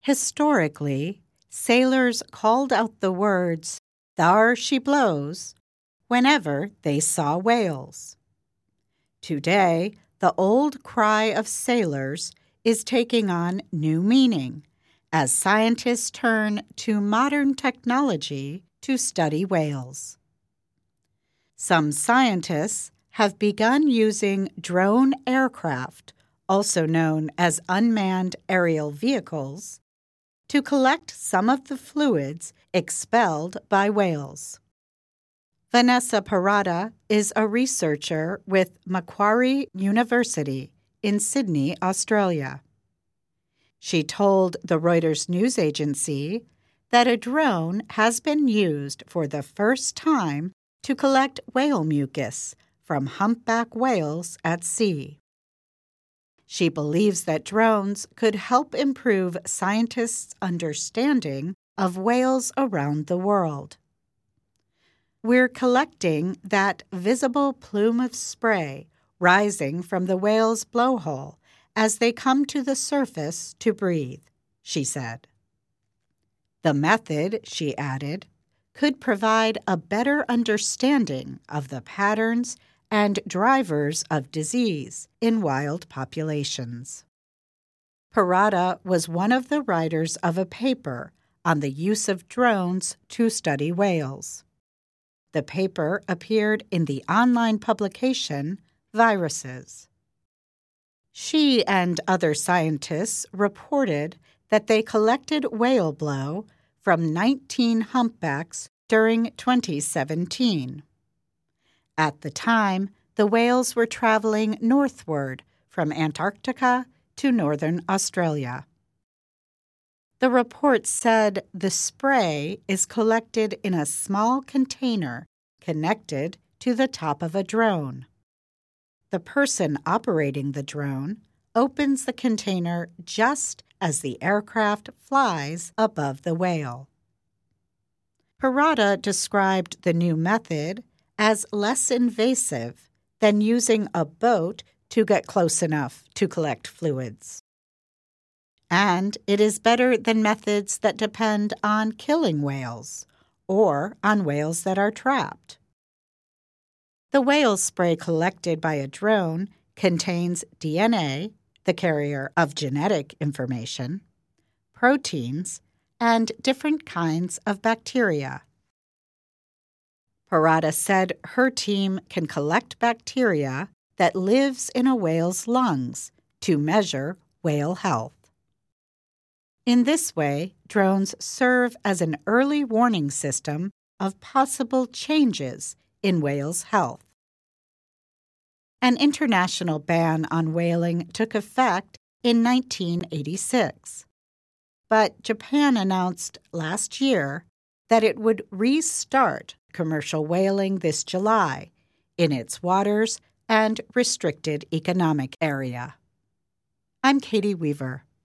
Historically, sailors called out the words, "Thar she blows," whenever they saw whales. Today, the old cry of sailors is taking on new meaning as scientists turn to modern technology to study whales. Some scientists have begun using drone aircraft, also known as unmanned aerial vehicles, to collect some of the fluids expelled by whales. Vanessa Parada is a researcher with Macquarie University in Sydney, Australia. She told the Reuters news agency that a drone has been used for the first time to collect whale mucus from humpback whales at sea. She believes that drones could help improve scientists' understanding of whales around the world. We're collecting that visible plume of spray rising from the whale's blowhole as they come to the surface to breathe, she said. The method, she added, could provide a better understanding of the patterns and drivers of disease in wild populations. Parada was one of the writers of a paper on the use of drones to study whales. The paper appeared in the online publication Viruses. She and other scientists reported that they collected whale blow from 19 humpbacks during 2017. At the time, the whales were traveling northward from Antarctica to northern Australia. The report said the spray is collected in a small container connected to the top of a drone. The person operating the drone opens the container just as the aircraft flies above the whale. Parada described the new method as less invasive than using a boat to get close enough to collect fluids. And it is better than methods that depend on killing whales or on whales that are trapped. The whale spray collected by a drone contains DNA, the carrier of genetic information, proteins, and different kinds of bacteria. Parada said her team can collect bacteria that lives in a whale's lungs to measure whale health. In this way, drones serve as an early warning system of possible changes in whales' health. An international ban on whaling took effect in 1986, but Japan announced last year that it would restart commercial whaling this July in its waters and restricted economic area. I'm Katie Weaver.